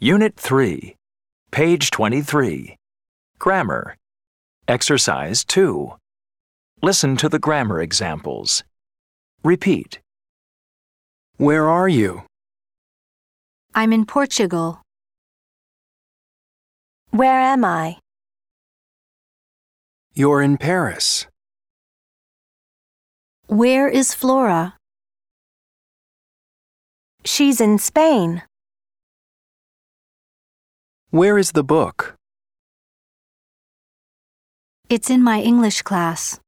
Unit 3, page 23. Grammar. Exercise 2. Listen to the grammar examples. Repeat. Where are you? I'm in Portugal. Where am I? You're in Paris. Where is Flora? She's in Spain. Where is the book? It's in my English class.